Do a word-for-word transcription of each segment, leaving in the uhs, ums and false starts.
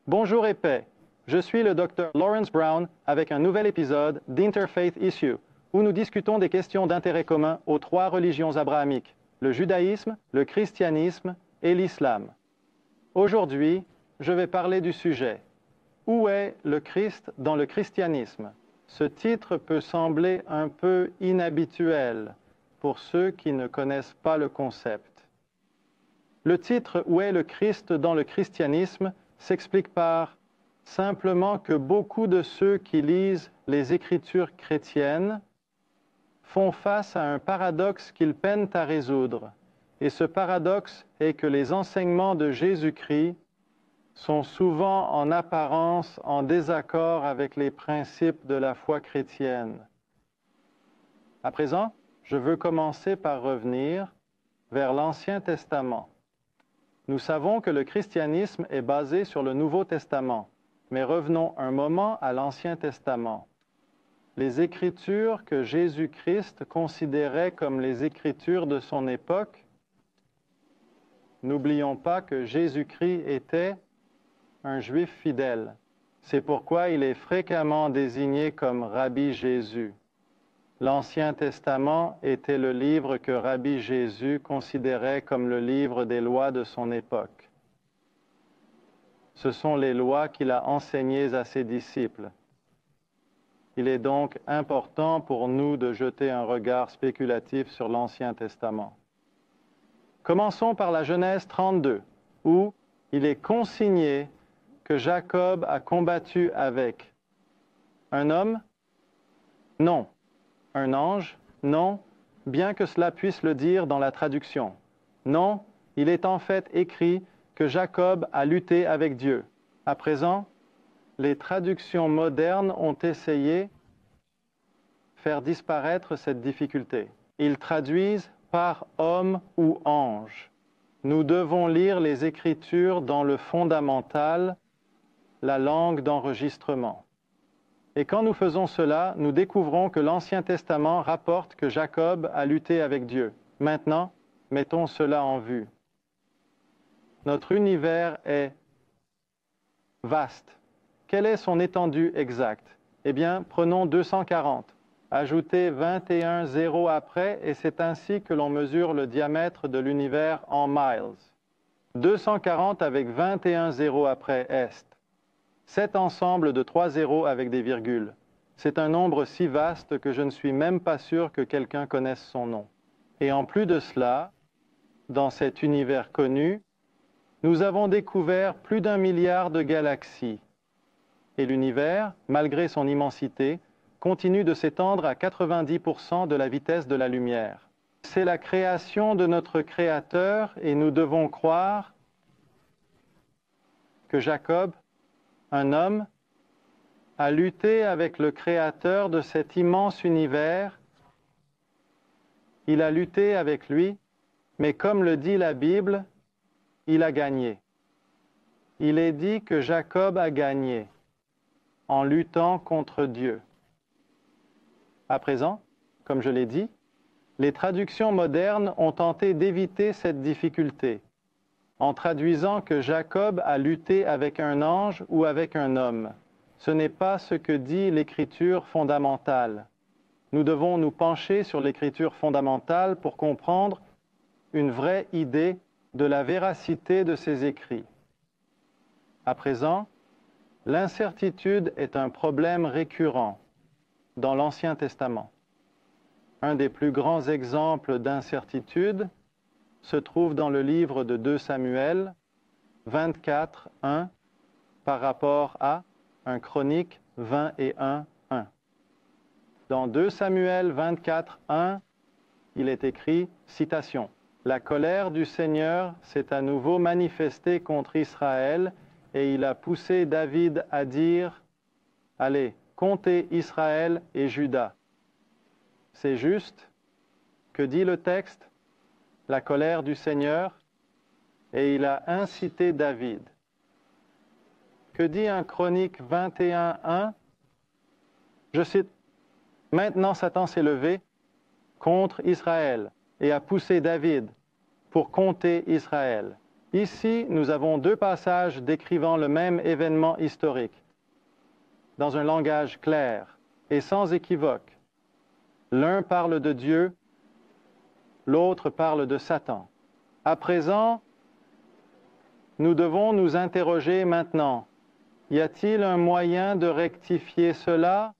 Bonjour et paix. Je suis le docteur Lawrence Brown avec un nouvel épisode d'Interfaith Issue, où nous discutons des questions d'intérêt commun aux trois religions abrahamiques, le judaïsme, le christianisme et l'islam. Aujourd'hui, je vais parler du sujet « Où est le Christ dans le christianisme ?» Ce titre peut sembler un peu inhabituel pour ceux qui ne connaissent pas le concept. Le titre « Où est le Christ dans le christianisme ?» s'explique par simplement que beaucoup de ceux qui lisent les Écritures chrétiennes font face à un paradoxe qu'ils peinent à résoudre. Et ce paradoxe est que les enseignements de Jésus-Christ sont souvent en apparence en désaccord avec les principes de la foi chrétienne. À présent, je veux commencer par revenir vers l'Ancien Testament. Nous savons que le christianisme est basé sur le Nouveau Testament, mais revenons un moment à l'Ancien Testament. Les Écritures que Jésus-Christ considérait comme les Écritures de son époque, n'oublions pas que Jésus-Christ était un Juif fidèle. C'est pourquoi il est fréquemment désigné comme Rabbi Jésus. L'Ancien Testament était le livre que Rabbi Jésus considérait comme le livre des lois de son époque. Ce sont les lois qu'il a enseignées à ses disciples. Il est donc important pour nous de jeter un regard spéculatif sur l'Ancien Testament. Commençons par la Genèse trente-deux, où il est consigné que Jacob a combattu avec un homme? Non. Un ange? Non, bien que cela puisse le dire dans la traduction. Non, il est en fait écrit que Jacob a lutté avec Dieu. À présent, les traductions modernes ont essayé de faire disparaître cette difficulté. Ils traduisent par homme ou ange. Nous devons lire les Écritures dans le fondamental, la langue d'enregistrement. Et quand nous faisons cela, nous découvrons que l'Ancien Testament rapporte que Jacob a lutté avec Dieu. Maintenant, mettons cela en vue. Notre univers est vaste. Quelle est son étendue exacte? Eh bien, prenons deux cent quarante. Ajoutez vingt et un zéros après, et c'est ainsi que l'on mesure le diamètre de l'univers en miles. deux cent quarante avec vingt et un zéros après est sept ensembles de trois zéros avec des virgules. C'est un nombre si vaste que je ne suis même pas sûr que quelqu'un connaisse son nom. Et en plus de cela, dans cet univers connu, nous avons découvert plus d'un milliard de galaxies. Et l'univers, malgré son immensité, continue de s'étendre à quatre-vingt-dix pour cent de la vitesse de la lumière. C'est la création de notre Créateur et nous devons croire que Jacob, un homme, a lutté avec le Créateur de cet immense univers. Il a lutté avec lui, mais comme le dit la Bible, il a gagné. Il est dit que Jacob a gagné en luttant contre Dieu. À présent, comme je l'ai dit, les traductions modernes ont tenté d'éviter cette difficulté en traduisant que Jacob a lutté avec un ange ou avec un homme. Ce n'est pas ce que dit l'Écriture fondamentale. Nous devons nous pencher sur l'Écriture fondamentale pour comprendre une vraie idée de la véracité de ces écrits. À présent, l'incertitude est un problème récurrent dans l'Ancien Testament. Un des plus grands exemples d'incertitude se trouve dans le livre de deux Samuel vingt-quatre, un, par rapport à un Chronique vingt et un, un. Dans deux Samuel vingt-quatre, un, il est écrit, citation, « La colère du Seigneur s'est à nouveau manifestée contre Israël, et il a poussé David à dire, « Allez, comptez Israël et Juda. » C'est juste. Que dit le texte? La colère du Seigneur, et il a incité David. Que dit un Chronique vingt et un, un? Je cite, « Maintenant Satan s'est levé contre Israël et a poussé David pour compter Israël. » Ici, nous avons deux passages décrivant le même événement historique, dans un langage clair et sans équivoque. L'un parle de Dieu, l'autre parle de Satan. À présent, nous devons nous interroger maintenant. Y a-t-il un moyen de rectifier cela?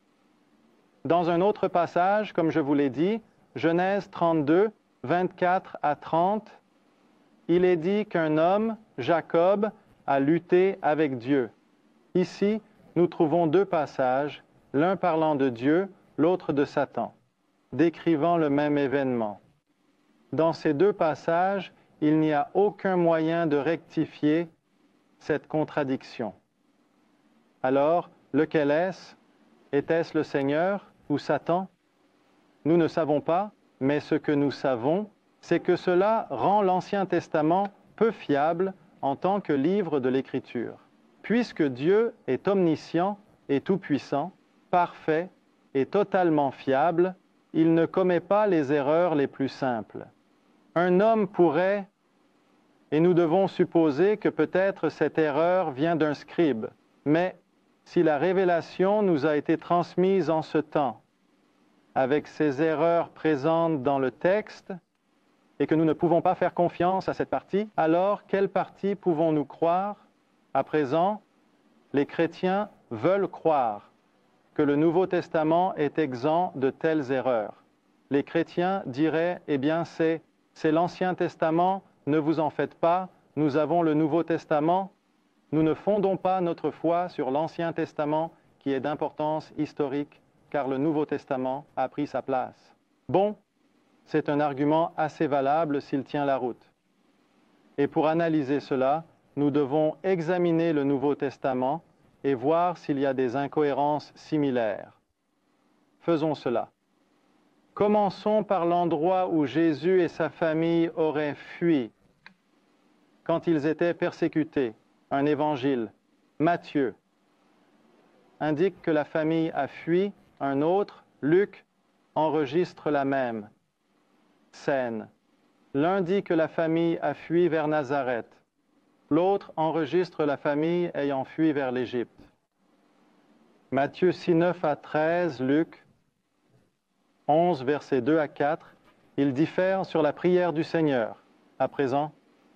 Dans un autre passage, comme je vous l'ai dit, Genèse trente-deux, vingt-quatre à trente, il est dit qu'un homme, Jacob, a lutté avec Dieu. Ici, nous trouvons deux passages, l'un parlant de Dieu, l'autre de Satan, décrivant le même événement. Dans ces deux passages, il n'y a aucun moyen de rectifier cette contradiction. Alors, lequel est-ce? Était-ce le Seigneur ou Satan? Nous ne savons pas, mais ce que nous savons, c'est que cela rend l'Ancien Testament peu fiable en tant que livre de l'Écriture. Puisque Dieu est omniscient et tout-puissant, parfait et totalement fiable, il ne commet pas les erreurs les plus simples. Un homme pourrait, et nous devons supposer que peut-être cette erreur vient d'un scribe, mais si la révélation nous a été transmise en ce temps, avec ces erreurs présentes dans le texte, et que nous ne pouvons pas faire confiance à cette partie, alors quelle partie pouvons-nous croire? À présent, les chrétiens veulent croire que le Nouveau Testament est exempt de telles erreurs. Les chrétiens diraient, eh bien, c'est, c'est l'Ancien Testament, ne vous en faites pas, nous avons le Nouveau Testament. Nous ne fondons pas notre foi sur l'Ancien Testament qui est d'importance historique, car le Nouveau Testament a pris sa place. Bon, c'est un argument assez valable s'il tient la route. Et pour analyser cela, nous devons examiner le Nouveau Testament et voir s'il y a des incohérences similaires. Faisons cela. Commençons par l'endroit où Jésus et sa famille auraient fui quand ils étaient persécutés. Un évangile, Matthieu, indique que la famille a fui. Un autre, Luc, enregistre la même scène. L'un dit que la famille a fui vers Nazareth. L'autre enregistre la famille ayant fui vers l'Égypte. Matthieu six, neuf à treize, Luc onze, versets deux à quatre, ils diffèrent sur la prière du Seigneur. À présent,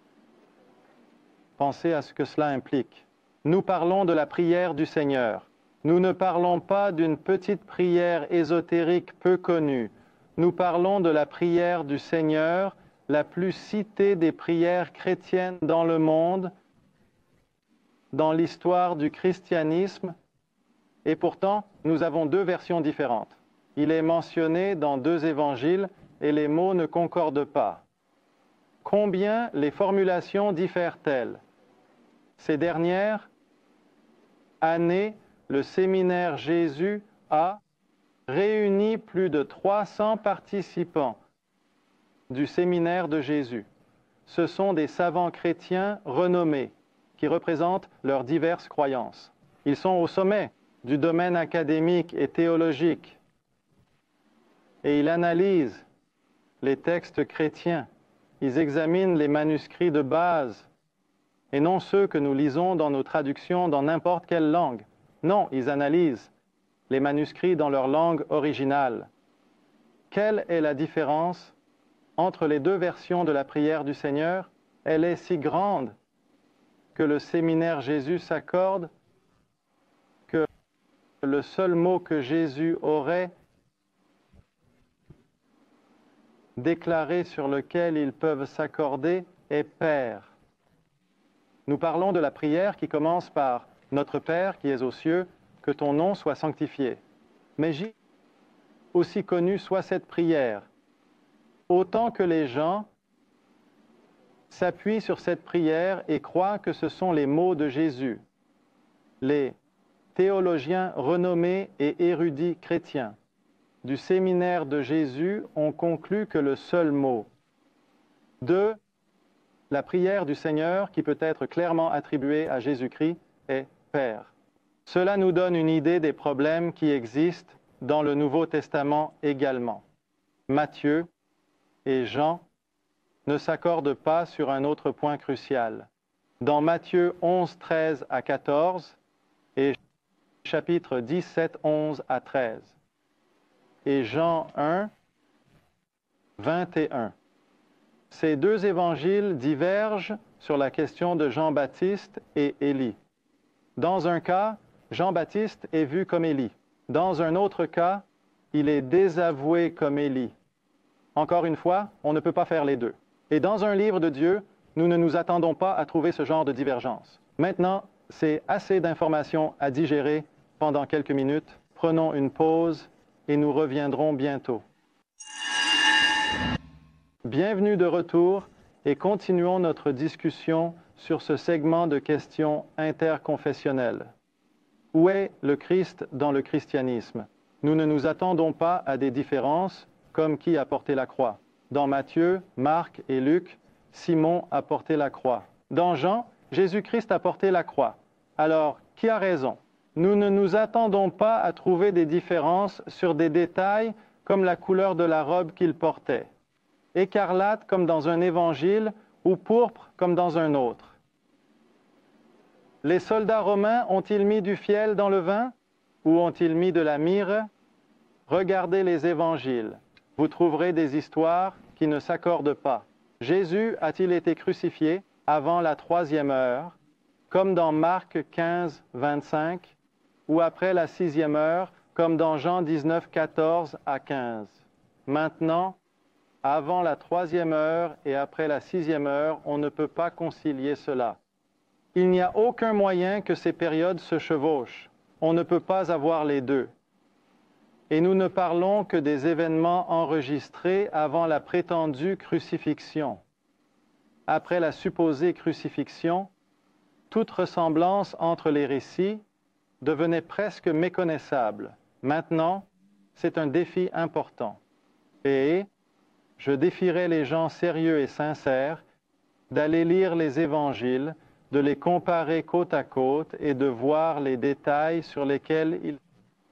pensez à ce que cela implique. Nous parlons de la prière du Seigneur. Nous ne parlons pas d'une petite prière ésotérique peu connue. Nous parlons de la prière du Seigneur, la plus citée des prières chrétiennes dans le monde, dans l'histoire du christianisme. Et pourtant, nous avons deux versions différentes. Il est mentionné dans deux évangiles et les mots ne concordent pas. Combien les formulations diffèrent-elles? Ces dernières années, le séminaire Jésus a réuni plus de trois cents participants du séminaire de Jésus. Ce sont des savants chrétiens renommés qui représentent leurs diverses croyances. Ils sont au sommet du domaine académique et théologique et ils analysent les textes chrétiens. Ils examinent les manuscrits de base et non ceux que nous lisons dans nos traductions dans n'importe quelle langue. Non, ils analysent les manuscrits dans leur langue originale. Quelle est la différence entre les deux versions de la prière du Seigneur? Elle est si grande que le séminaire Jésus s'accorde que le seul mot que Jésus aurait déclaré sur lequel ils peuvent s'accorder est Père. Nous parlons de la prière qui commence par « Notre Père qui es aux cieux, que ton nom soit sanctifié ». Mais j'ai aussi connu soit cette prière, autant que les gens s'appuient sur cette prière et croient que ce sont les mots de Jésus. Les théologiens renommés et érudits chrétiens du séminaire de Jésus ont conclu que le seul mot de la prière du Seigneur, qui peut être clairement attribuée à Jésus-Christ, est Père. Cela nous donne une idée des problèmes qui existent dans le Nouveau Testament également. Matthieu et Jean ne s'accordent pas sur un autre point crucial. Dans Matthieu onze, treize à quatorze et chapitre dix-sept, onze à treize. Et Jean un, vingt et un. Ces deux évangiles divergent sur la question de Jean-Baptiste et Élie. Dans un cas, Jean-Baptiste est vu comme Élie. Dans un autre cas, il est désavoué comme Élie. Encore une fois, on ne peut pas faire les deux. Et dans un livre de Dieu, nous ne nous attendons pas à trouver ce genre de divergence. Maintenant, c'est assez d'informations à digérer pendant quelques minutes. Prenons une pause et nous reviendrons bientôt. Bienvenue de retour et continuons notre discussion sur ce segment de questions interconfessionnelles. Où est le Christ dans le christianisme? Nous ne nous attendons pas à des différences comme qui a porté la croix. Dans Matthieu, Marc et Luc, Simon a porté la croix. Dans Jean, Jésus-Christ a porté la croix. Alors, qui a raison? Nous ne nous attendons pas à trouver des différences sur des détails comme la couleur de la robe qu'il portait, écarlate comme dans un évangile ou pourpre comme dans un autre. Les soldats romains ont-ils mis du fiel dans le vin ou ont-ils mis de la myrrhe? Regardez les évangiles. Vous trouverez des histoires qui ne s'accordent pas. Jésus a-t-il été crucifié avant la troisième heure, comme dans Marc quinze, vingt-cinq, ou après la sixième heure, comme dans Jean dix-neuf, quatorze à quinze? Maintenant, avant la troisième heure et après la sixième heure, on ne peut pas concilier cela. Il n'y a aucun moyen que ces périodes se chevauchent. On ne peut pas avoir les deux. Et nous ne parlons que des événements enregistrés avant la prétendue crucifixion. Après la supposée crucifixion, toute ressemblance entre les récits devenait presque méconnaissable. Maintenant, c'est un défi important. Et je défierais les gens sérieux et sincères d'aller lire les évangiles, de les comparer côte à côte et de voir les détails sur lesquels ils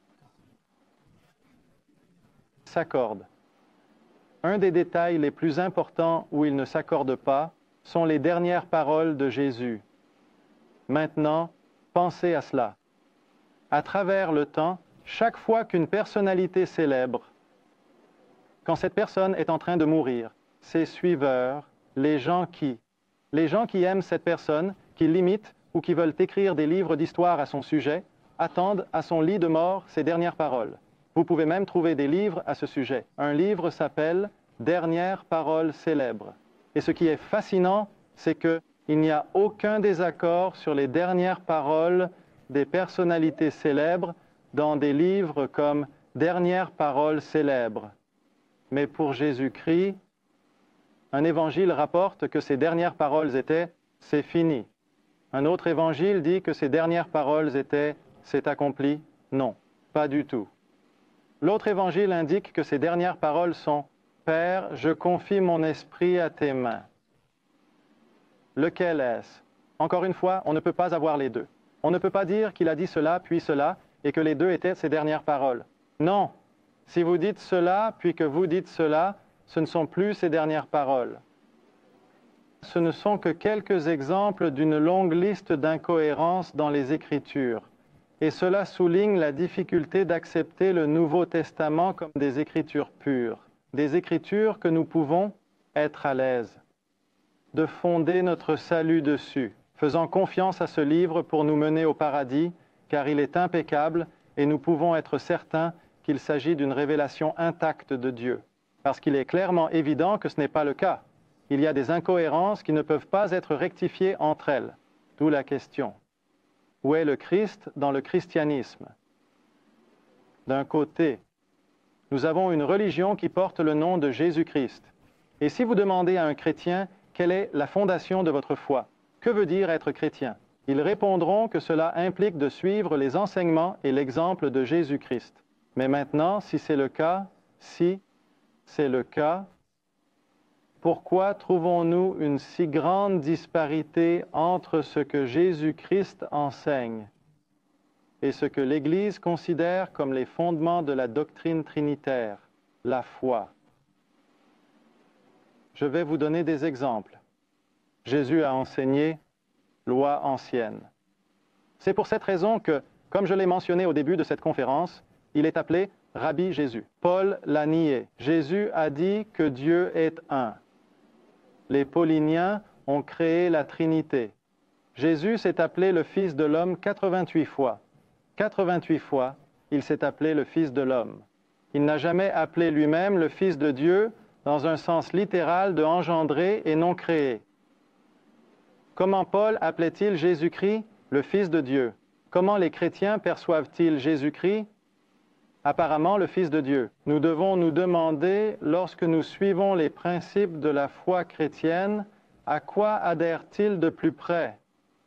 s'accordent. Un des détails les plus importants où ils ne s'accordent pas sont les dernières paroles de Jésus. Maintenant, pensez à cela. À travers le temps, chaque fois qu'une personnalité célèbre, quand cette personne est en train de mourir, ses suiveurs, les gens qui, les gens qui aiment cette personne, qui l'imitent ou qui veulent écrire des livres d'histoire à son sujet, attendent à son lit de mort ses dernières paroles. Vous pouvez même trouver des livres à ce sujet. Un livre s'appelle « Dernières paroles célèbres ». Et ce qui est fascinant, c'est qu'il n'y a aucun désaccord sur les dernières paroles des personnalités célèbres dans des livres comme « Dernières paroles célèbres ». Mais pour Jésus-Christ, un évangile rapporte que ses dernières paroles étaient « c'est fini ». Un autre évangile dit que ses dernières paroles étaient « c'est accompli ». Non, pas du tout. L'autre évangile indique que ses dernières paroles sont « Père, je confie mon esprit à tes mains ». Lequel est-ce? Encore une fois, on ne peut pas avoir les deux. On ne peut pas dire qu'il a dit cela, puis cela, et que les deux étaient ses dernières paroles. Non. Si vous dites cela, puis que vous dites cela, ce ne sont plus ses dernières paroles. Ce ne sont que quelques exemples d'une longue liste d'incohérences dans les Écritures. Et cela souligne la difficulté d'accepter le Nouveau Testament comme des Écritures pures, des Écritures que nous pouvons être à l'aise, de fonder notre salut dessus, faisant confiance à ce livre pour nous mener au paradis, car il est impeccable et nous pouvons être certains qu'il s'agit d'une révélation intacte de Dieu, parce qu'il est clairement évident que ce n'est pas le cas. Il y a des incohérences qui ne peuvent pas être rectifiées entre elles, d'où la question. Où est le Christ dans le christianisme? D'un côté, nous avons une religion qui porte le nom de Jésus-Christ. Et si vous demandez à un chrétien quelle est la fondation de votre foi, que veut dire être chrétien? Ils répondront que cela implique de suivre les enseignements et l'exemple de Jésus-Christ. Mais maintenant, si c'est le cas, si c'est le cas, pourquoi trouvons-nous une si grande disparité entre ce que Jésus-Christ enseigne et ce que l'Église considère comme les fondements de la doctrine trinitaire, la foi? Je vais vous donner des exemples. Jésus a enseigné loi ancienne. C'est pour cette raison que, comme je l'ai mentionné au début de cette conférence, il est appelé Rabbi Jésus. Paul l'a nié. Jésus a dit que Dieu est un. Les pauliniens ont créé la Trinité. Jésus s'est appelé le Fils de l'homme quatre-vingt-huit fois. quatre-vingt-huit fois, il s'est appelé le Fils de l'homme. Il n'a jamais appelé lui-même le Fils de Dieu dans un sens littéral de engendrer et non créer. Comment Paul appelait-il Jésus-Christ le Fils de Dieu? Comment les chrétiens perçoivent-ils Jésus-Christ? Apparemment le Fils de Dieu. Nous devons nous demander, lorsque nous suivons les principes de la foi chrétienne, à quoi adhèrent-ils de plus près?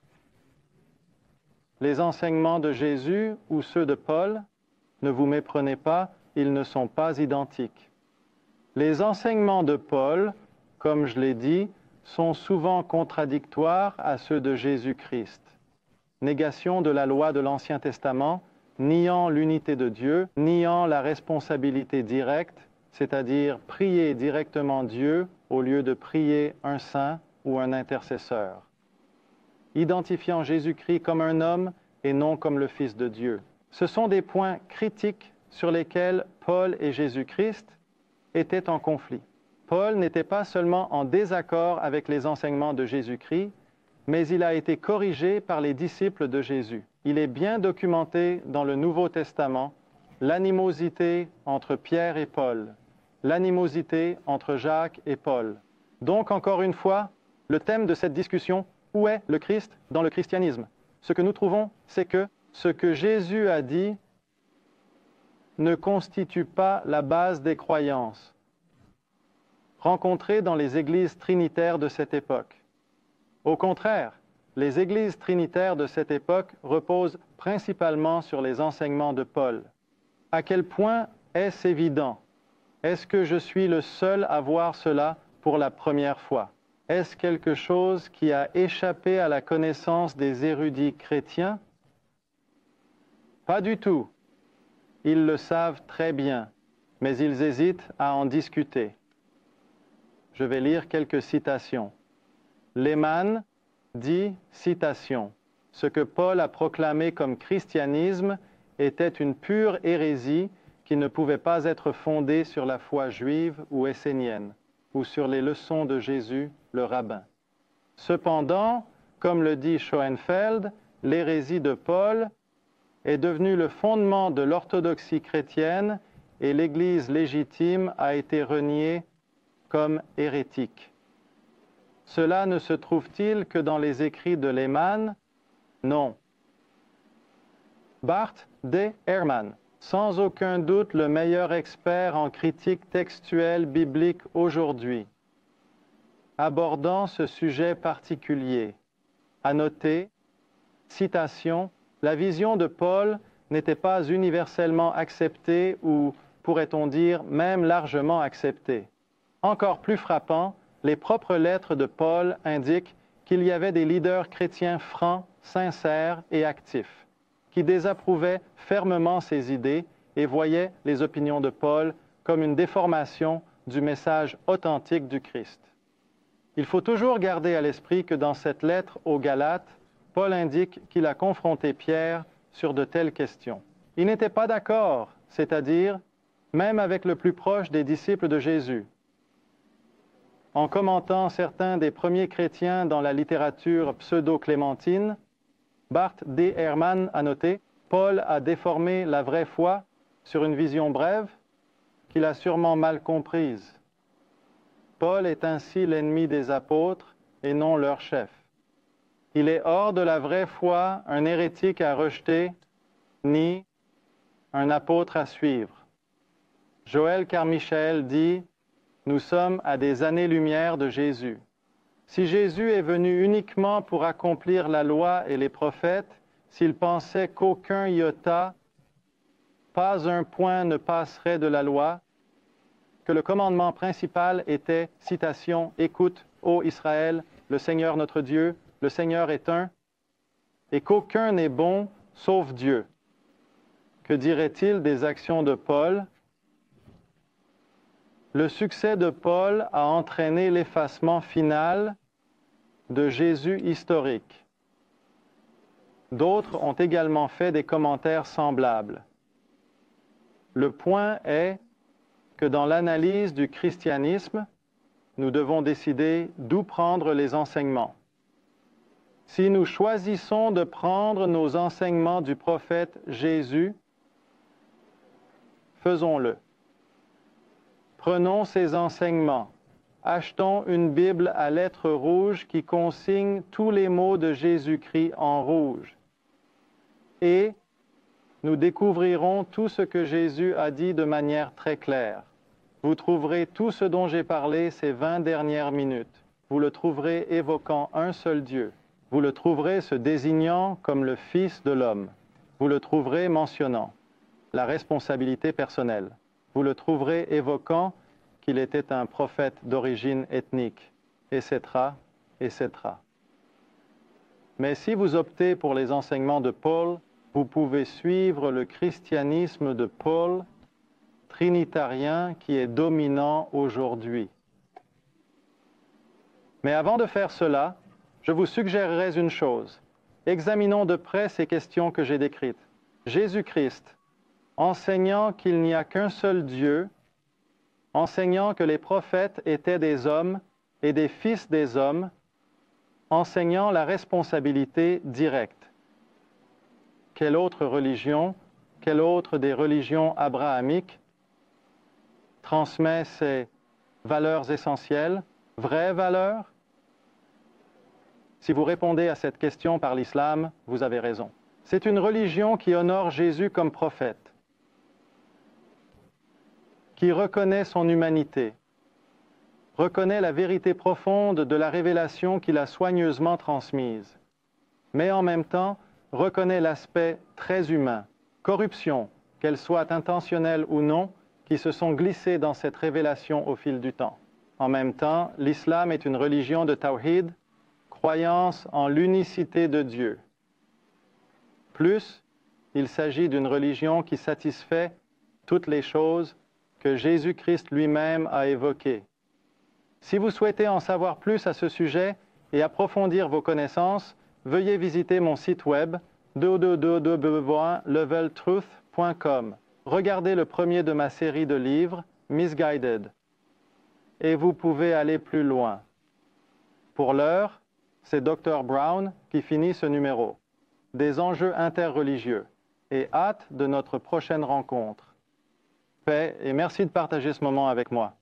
Les enseignements de Jésus ou ceux de Paul? Ne vous méprenez pas, ils ne sont pas identiques. Les enseignements de Paul, comme je l'ai dit, sont souvent contradictoires à ceux de Jésus-Christ. Négation de la loi de l'Ancien Testament, niant l'unité de Dieu, niant la responsabilité directe, c'est-à-dire prier directement Dieu au lieu de prier un saint ou un intercesseur. Identifiant Jésus-Christ comme un homme et non comme le Fils de Dieu. Ce sont des points critiques sur lesquels Paul et Jésus-Christ étaient en conflit. Paul n'était pas seulement en désaccord avec les enseignements de Jésus-Christ, mais il a été corrigé par les disciples de Jésus. Il est bien documenté dans le Nouveau Testament l'animosité entre Pierre et Paul, l'animosité entre Jacques et Paul. Donc, encore une fois, le thème de cette discussion, où est le Christ dans le christianisme? Ce que nous trouvons, c'est que ce que Jésus a dit ne constitue pas la base des croyances rencontrées dans les églises trinitaires de cette époque. Au contraire, les églises trinitaires de cette époque reposent principalement sur les enseignements de Paul. À quel point est-ce évident? Est-ce que je suis le seul à voir cela pour la première fois? Est-ce quelque chose qui a échappé à la connaissance des érudits chrétiens? Pas du tout. Ils le savent très bien, mais ils hésitent à en discuter. Je vais lire quelques citations. Lehmann dit, citation, « Ce que Paul a proclamé comme christianisme était une pure hérésie qui ne pouvait pas être fondée sur la foi juive ou essénienne, ou sur les leçons de Jésus, le rabbin. Cependant, comme le dit Schoenfeld, l'hérésie de Paul est devenue le fondement de l'orthodoxie chrétienne et l'Église légitime a été reniée comme hérétique. Cela ne se trouve-t-il que dans les écrits de Lehmann? Non. Bart D. Ehrman, sans aucun doute le meilleur expert en critique textuelle biblique aujourd'hui, abordant ce sujet particulier, a noté, citation, « La vision de Paul n'était pas universellement acceptée ou, pourrait-on dire, même largement acceptée. Encore plus frappant, les propres lettres de Paul indiquent qu'il y avait des leaders chrétiens francs, sincères et actifs, qui désapprouvaient fermement ses idées et voyaient les opinions de Paul comme une déformation du message authentique du Christ. Il faut toujours garder à l'esprit que dans cette lettre aux Galates, Paul indique qu'il a confronté Pierre sur de telles questions. Il n'était pas d'accord, c'est-à-dire même avec le plus proche des disciples de Jésus. En commentant certains des premiers chrétiens dans la littérature pseudo-clémentine, Bart D. Ehrman a noté « Paul a déformé la vraie foi sur une vision brève qu'il a sûrement mal comprise. Paul est ainsi l'ennemi des apôtres et non leur chef. Il est hors de la vraie foi un hérétique à rejeter, ni un apôtre à suivre. » Joël Carmichael dit « Nous sommes à des années-lumière de Jésus. Si Jésus est venu uniquement pour accomplir la loi et les prophètes, s'il pensait qu'aucun iota, pas un point ne passerait de la loi, que le commandement principal était, citation, « Écoute, ô Israël, le Seigneur notre Dieu, le Seigneur est un, et qu'aucun n'est bon sauf Dieu. » Que dirait-il des actions de Paul? Le succès de Paul a entraîné l'effacement final de Jésus historique. D'autres ont également fait des commentaires semblables. Le point est que dans l'analyse du christianisme, nous devons décider d'où prendre les enseignements. Si nous choisissons de prendre nos enseignements du prophète Jésus, faisons-le. Prenons ces enseignements. Achetons une Bible à lettres rouges qui consigne tous les mots de Jésus-Christ en rouge. Et nous découvrirons tout ce que Jésus a dit de manière très claire. Vous trouverez tout ce dont j'ai parlé ces vingt dernières minutes. Vous le trouverez évoquant un seul Dieu. Vous le trouverez se désignant comme le Fils de l'homme. Vous le trouverez mentionnant la responsabilité personnelle. Vous le trouverez évoquant qu'il était un prophète d'origine ethnique, et cetera, et cetera. Mais si vous optez pour les enseignements de Paul, vous pouvez suivre le christianisme de Paul, trinitarisme qui est dominant aujourd'hui. Mais avant de faire cela, je vous suggérerais une chose. Examinons de près ces questions que j'ai décrites. Jésus-Christ, enseignant qu'il n'y a qu'un seul Dieu, enseignant que les prophètes étaient des hommes et des fils des hommes, enseignant la responsabilité directe. Quelle autre religion, quelle autre des religions abrahamiques transmet ces valeurs essentielles, vraies valeurs? Si vous répondez à cette question par l'islam, vous avez raison. C'est une religion qui honore Jésus comme prophète, qui reconnaît son humanité, reconnaît la vérité profonde de la révélation qu'il a soigneusement transmise, mais en même temps reconnaît l'aspect très humain, corruption, qu'elle soit intentionnelle ou non, qui se sont glissées dans cette révélation au fil du temps. En même temps, l'islam est une religion de tawhid, croyance en l'unicité de Dieu. Plus, il s'agit d'une religion qui satisfait toutes les choses que Jésus-Christ lui-même a évoquées. Si vous souhaitez en savoir plus à ce sujet et approfondir vos connaissances, veuillez visiter mon site web w w w point level truth point com. Regardez le premier de ma série de livres, Misguided, et vous pouvez aller plus loin. Pour l'heure, c'est docteur Brown qui finit ce numéro. Des enjeux interreligieux, et hâte de notre prochaine rencontre. Paix et merci de partager ce moment avec moi.